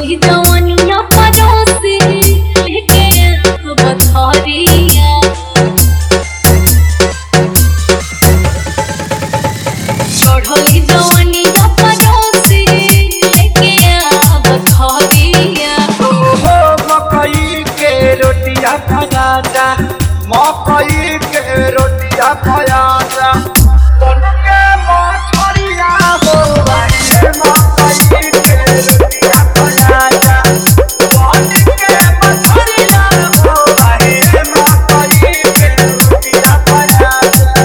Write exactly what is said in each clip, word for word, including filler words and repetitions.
चढ़ोली जवानिया परोसे लेके बथरिया चढ़ोली जवानिया परोसे लेके बथरिया हो मकई के रोटिया खाया जा मकई के रोटिया खाया जा बन के मछरिया हो भाई मकई के रोटिया खाया जा बन के मछरिया हो भाई मकई के रोटिया खाया जा।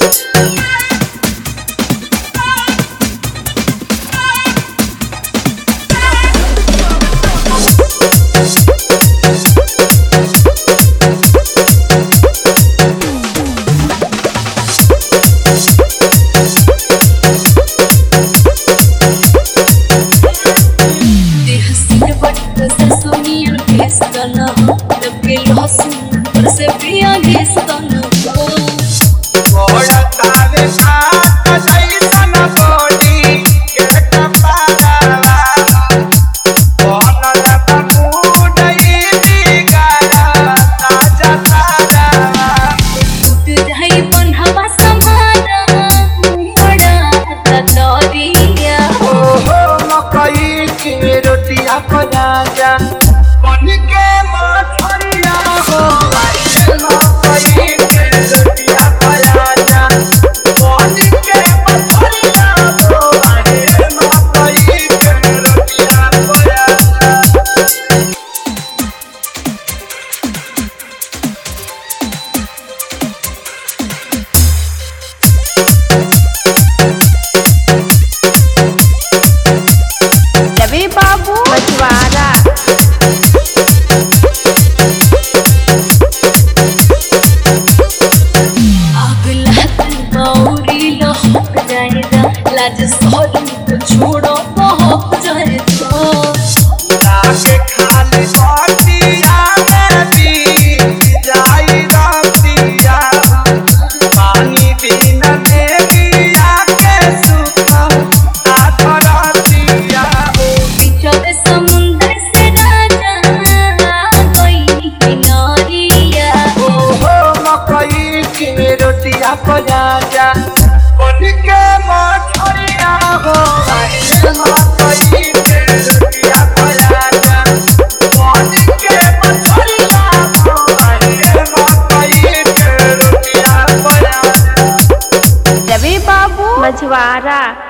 से पिया घेसन मोड़ा तावे साथ जैसन बॉडी के कपारवा बोलल बमुडई बिगाड़ा ताजा तारवा टूट जाई बन्हवा समारा बड़ा ततरिया ओहो मकई के रोटिया खा जा बन के मछरिया हो मकई के रोटिया खा जा बन के मछरिया हो मकई के रोटिया खा जा। रवि बाबू मछुआरा लाज सोलू छोड़ो बहुत जाएगा लाके खाली बातिया मेरी जाई रातिया पानी बिन मेरिया के सुख आखरातिया हो बिछड़े समुंदर से राजा कोई किनारिया ओहो मकई के रोटिया खा जा बन के मछरिया हो मकई के रोटिया खा जा बन के मछरिया हो मकई के रोटिया खा जा। रवि बाबू मछुआरा।